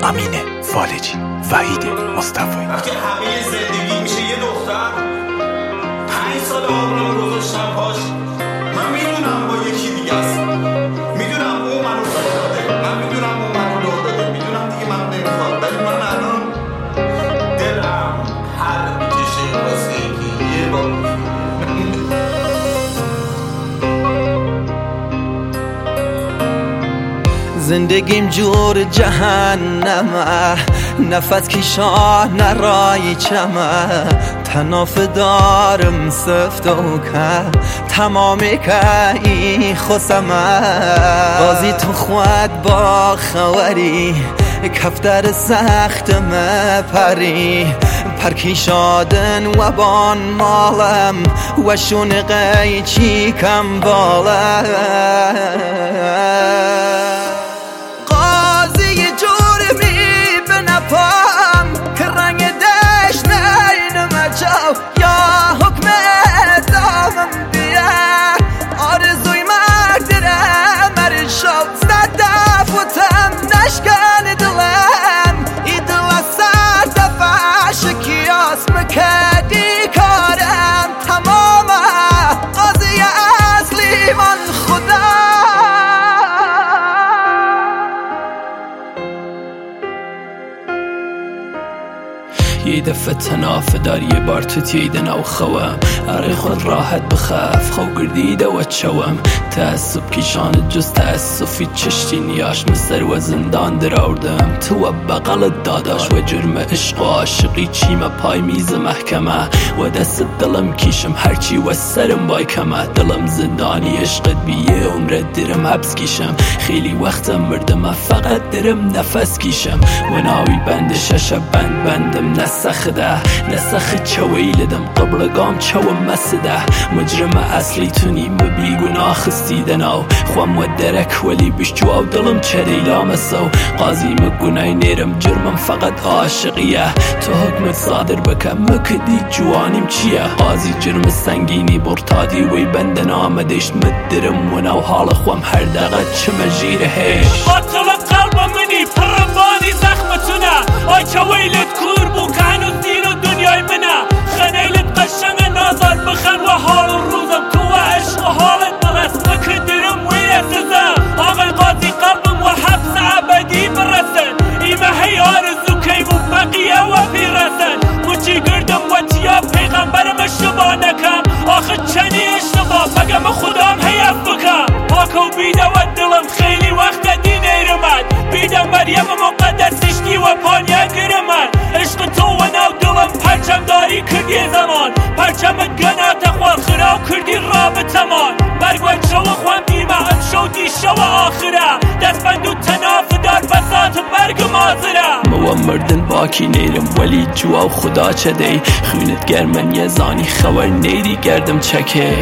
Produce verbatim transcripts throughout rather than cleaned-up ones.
امین فالجی، وحید مصطفی. وقتی همه زندگی میشه یه دختر، پنج سال عمرم گذاشتم پاش، من میدونم با یکی دیگه است، میدونم او منو داده، من میدونم او منو داده، میدونم دیگه منو نمیخواد، ولی من الان دلم هر میکشه واسه اینکه یه بار زندگیم جور جهنمه، نفس کشان رای چمه، تناف دارم سفت و که تمامی که ای خسمه. بازی تو خود با خوری کفتر سخت مپری، پرکی شادن و بان مالم و شونقی چی کم باله. یا حکم دامم بیه آرزوی مردرم مرد شو صدف و تم نشکن دلم ای دل سر دفع شکیاس مکدی کارم تمامه قاضی اصلی من خدا. یه دفعه تنافه دار یه بار تو تیدن او خوام اره خود راحت بخاف خو گردیده و چوام تأسف کشان جز تأسفی چشتی نیاش مستر و زندان در آوردم تو و بغلت داداش و جرم عشق و عاشقی چیمه پای میز محکمه و دست دلم کیشم هرچی و سرم بای کمه. دلم زندانی عشقت بیه عمرت درم حبس کیشم خیلی وقتم مردم فقط درم نفس کیشم و ناوی بند شش بند بندم نسخ ده نسخ چویلدم قبل گام چوم مسده مجرم اصلی تونی مبی گناه خستیدن او خوام و درک ولی بشجو او دلم چریلا مسو قاضی مگنای نیرم جرمم فقط عاشقیه تو حکمت صادر بکم مکدی جوانیم چیه قاضی جرم سنگینی برتادی وی بندن آمدشت مدرم و نو حال خوام هر دقیقه چه مجیره هیش قاتل قلب منی پربانی زخمتونه آی چویلت کور بو که هنوز دین و دنیای منه خنیلت قشنگ نازار بخن و حال روزم تو و عشق و حالت برس مکدرم وی اسزم آقای قاضی قلبم و حبس عبدی برسن ایمه هی آرزو کی و بقیه و بیرسن مچی گردم و تیا پیغمبرم اشتباه نکم آخه چنی اشتباه بگم خودم هیف بکم پاکو بیده و دلم خیلی وقت دی نیرمد بیده مریم مقدسشتی و پانیا گرمد عشق تو و نو دلم پرچم داری کردی زمان پرچمت گنات خواه خراو کردی رابطمان مرگ و شو خوام دیمه ام شو دی شو آخره دست بندو تناف دار بسات مرگ مازره مو مردن باکی نیرم ولی جوا خدا چه دی خونت گرمن یه زانی خبر نیری گردم چکه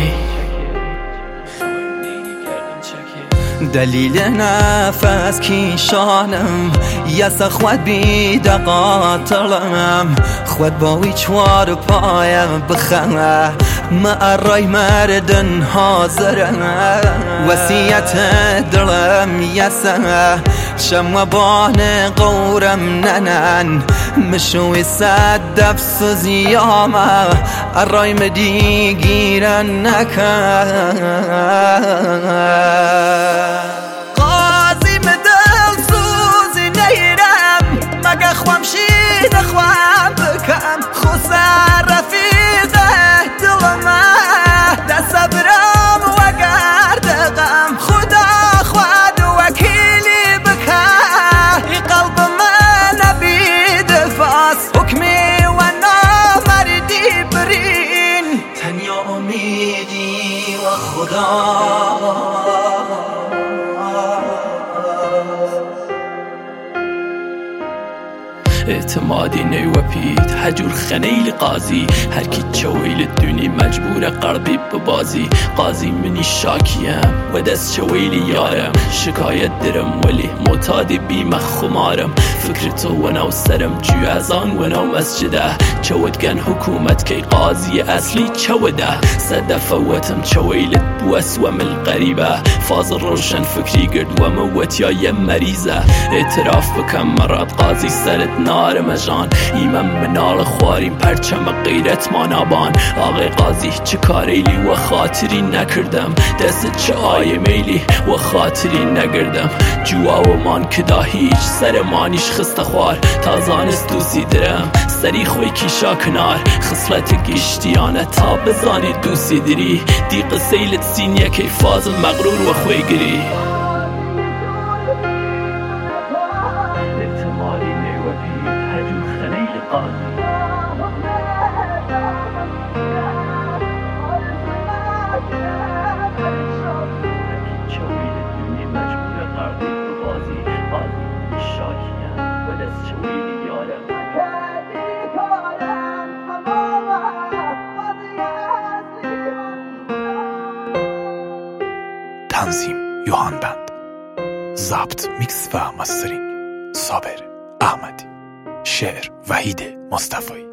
دلیل نفس کیشانم یس خود بیده قاتلم خود باوی چوار پایم بخمه معرای مردن حاضرم وسیعت دلم یسمه شم بان قورم ننن مشوی صد دفس و زیامه ارای مدی گیرن نکن قاضی مدل سوزی نیرم مگه خوام شیده خوام بکم خسر رفیقه دلمه ده صبرم و گردقم خدا خود وکیلی بکه ای قلب من نبید فاس حکمی و نامردی برین تنیا امیدی و خدا اعتمادی نیوپید هجور خنیل قاضی هر کی چویل دونی مجبور قلبی ببازی قاضی منی شاکیم و دست چویل یارم شکایت درم ولی معتاد بیم خمارم فکر تو و نو سرم جوی از آن و نو مسجده چودگن حکومت که قاضی اصلی چوده سده فوتم چویلت بو اسوم القریبه فاضل روشن فکری گرد و موت یا یه مریضه اعتراف بکم مراد قاضی سرت نار مجان ایمن منال خواریم پرچم غیرت مانابان آقای قاضی چه کاریلی و خاطری نکردم دست چه آیه میلی و خاطری نگردم جوا و مان کدا هیچ سر مانیش خسته خوار تازانست دوسی درم سری خوی کیشا کنار خصلت گشتیانه تا بزانی دوسی دری دی قسیلت سینیه که فاضل مغرور و خوی گری احتمالی نیوپی هجو خلیل قاضی تنظیم یوهان بند، ضبط میکس و مسترینگ صابر احمدی، شعر وحید مصطفی.